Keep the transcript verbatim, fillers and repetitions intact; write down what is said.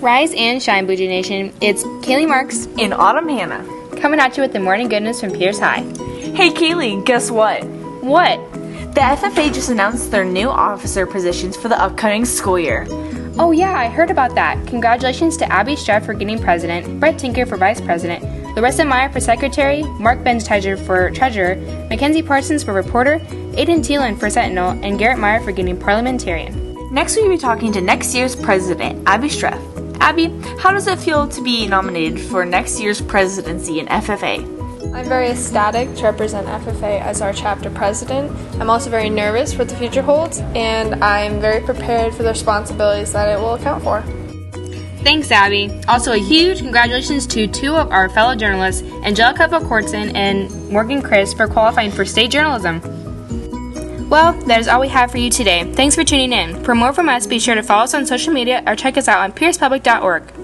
Rise and shine, Blue Jay Nation. It's Kaylee Marks and Autumn Hannah coming at you with the morning goodness from Pierce High. Hey Kaylee, guess what? What? The F F A just announced their new officer positions for the upcoming school year. Oh yeah, I heard about that. Congratulations to Abby Streff for getting president, Brett Tinker for vice president, Larissa Meyer for secretary, Mark Benztiger for treasurer, Mackenzie Parsons for reporter, Aiden Thielen for sentinel, and Garrett Meyer for getting parliamentarian. Next we'll be talking to next year's president, Abby Streff. Abby, how does it feel to be nominated for next year's presidency in F F A? I'm very ecstatic to represent F F A as our chapter president. I'm also very nervous for what the future holds, and I'm very prepared for the responsibilities that it will account for. Thanks, Abby. Also, a huge congratulations to two of our fellow journalists, Angelica Bokortson and Morgan Chris, for qualifying for state journalism. Well, that is all we have for you today. Thanks for tuning in. For more from us, be sure to follow us on social media or check us out on pierce public dot org.